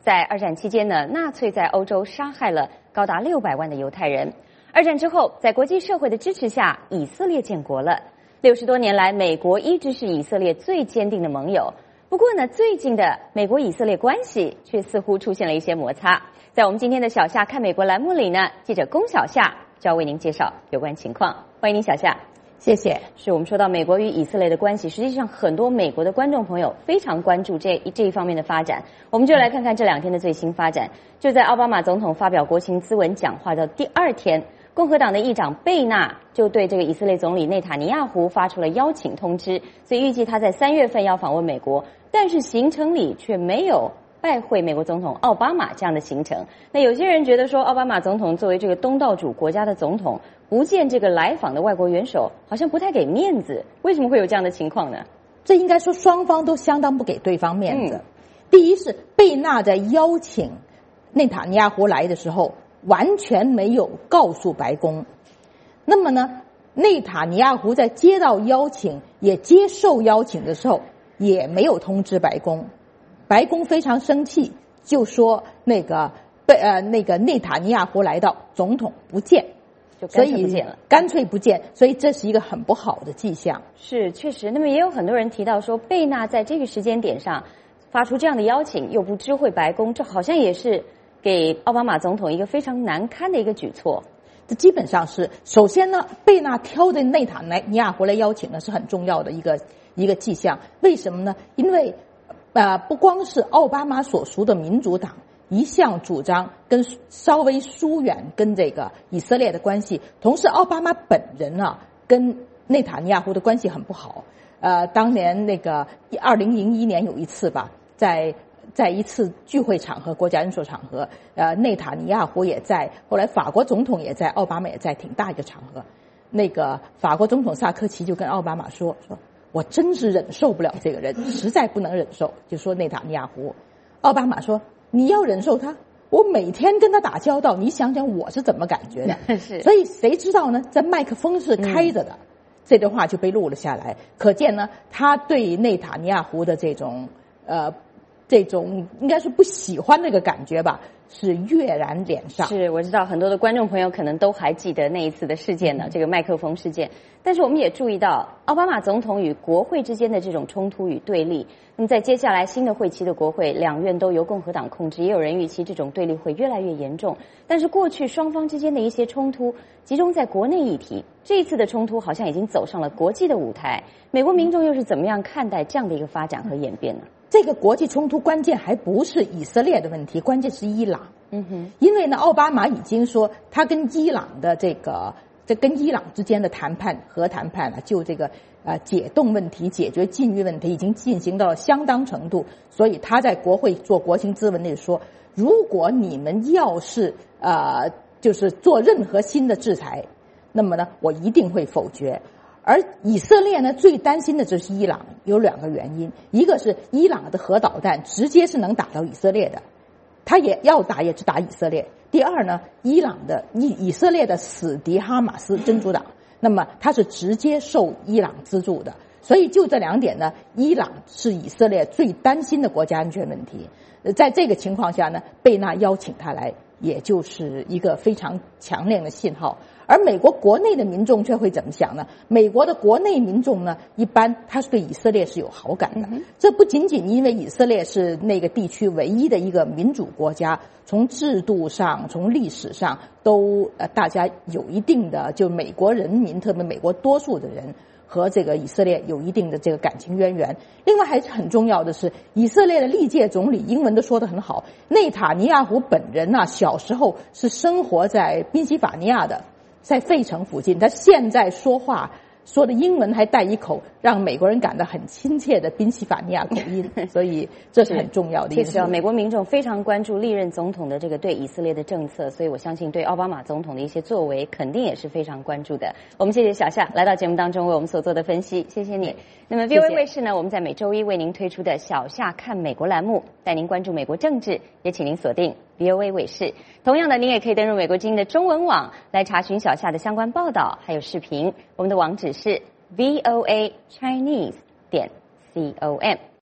在二战期间呢，纳粹在欧洲杀害了高达600万的犹太人。二战之后，在国际社会的支持下，以色列建国了。60多年来，美国一直是以色列最坚定的盟友。不过呢，最近的美国以色列关系却似乎出现了一些摩擦。在我们今天的小夏看美国栏目里呢，记者龚小夏就要为您介绍有关情况。欢迎您，小夏。 谢谢。 是我们说到美国与以色列的关系，实际上很多美国的观众朋友非常关注这一方面的发展。我们就来看看这2天的最新发展。就在奥巴马总统发表国情咨文讲话的第2天，共和党的议长贝纳就对这个以色列总理内塔尼亚胡发出了邀请通知，所以预计他在3月份要访问美国，但是行程里却没有拜会美国总统奥巴马这样的行程。那有些人觉得说，奥巴马总统作为这个东道主国家的总统，不见这个来访的外国元首，好像不太给面子。为什么会有这样的情况呢？ 这应该说双方都相当不给对方面子。第一是贝纳在邀请内塔尼亚胡来的时候，完全没有告诉白宫。那么呢，内塔尼亚胡在接到邀请也接受邀请的时候，也没有通知白宫。白宫非常生气，就说那个内塔尼亚胡来到，总统不见， 就干脆不见了， 干脆不见，所以这是一个很不好的迹象。 是，确实。那么也有很多人提到说，贝纳在这个时间点上发出这样的邀请，又不知会白宫，这好像也是给奥巴马总统一个非常难堪的一个举措。 这基本上是，首先呢，贝纳挑的内塔尼亚胡来邀请呢是很重要的一个迹象。为什么呢？因为不光是奥巴马所属的民主党一向主张稍微疏远跟这个以色列的关系，同时奥巴马本人啊跟内塔尼亚胡的关系很不好。当年那个2001年有一次吧，在一次聚会场合，国家元首场合，内塔尼亚胡也在，后来法国总统也在，奥巴马也在，挺大一个场合。那个法国总统萨科齐就跟奥巴马说我真是忍受不了这个人，实在不能忍受，就说内塔尼亚胡。奥巴马说你要忍受他，我每天跟他打交道，你想想我是怎么感觉的。 是，所以谁知道呢？这麦克风是开着的，这段话就被录了下来，可见呢，他对内塔尼亚胡的这种应该是不喜欢那个感觉吧，是跃然脸上。 是，我知道很多的观众朋友可能都还记得那一次的事件呢，这个麦克风事件。但是我们也注意到，奥巴马总统与国会之间的这种冲突与对立。那么在接下来新的会期的国会，2院都由共和党控制，也有人预期这种对立会越来越严重。但是过去双方之间的一些冲突集中在国内议题，这一次的冲突好像已经走上了国际的舞台。美国民众又是怎么样看待这样的一个发展和演变呢？ 这个国际冲突关键还不是以色列的问题，关键是伊朗。因为呢，奥巴马已经说他跟伊朗的跟伊朗之间的核谈判啊，就这个解冻问题、解决禁运问题已经进行到了相当程度，所以他在国会做国情咨文里说，如果你们要是就是做任何新的制裁，那么呢，我一定会否决。而以色列呢，最担心的就是伊朗，有2个原因，一个是伊朗的核导弹直接是能打到以色列的，他也要打也只打以色列。第二呢，以色列的死敌哈马斯真主党，那么他是直接受伊朗资助的，所以就这2点呢，伊朗是以色列最担心的国家安全问题。在这个情况下呢，贝纳邀请他来，也就是一个非常强烈的信号。而美国国内的民众却会怎么想呢？美国的国内民众呢，一般他是对以色列是有好感的。这不仅仅因为以色列是那个地区唯一的一个民主国家，从制度上、从历史上都大家有一定的，就美国人民，特别美国多数的人和这个以色列有一定的这个感情渊源。另外还是很重要的是，以色列的历届总理英文都说得很好。内塔尼亚胡本人呢，小时候是生活在宾夕法尼亚的，在费城附近，他现在说话说的英文还带一口让美国人感到很亲切的宾夕法尼亚口音，所以这是很重要的因素。 其实美国民众非常关注历任总统的这个对以色列的政策，所以我相信对奥巴马总统的一些作为肯定也是非常关注的。我们谢谢小夏来到节目当中为我们所做的分析，谢谢你。那么 VOA 卫视呢，我们在每周一为您推出的小夏看美国栏目，带您关注美国政治，也请您锁定 VOA 卫视。同样的，您也可以登入美国之音的中文网来查询小夏的相关报道还有视频，我们的网址是voachinese.com。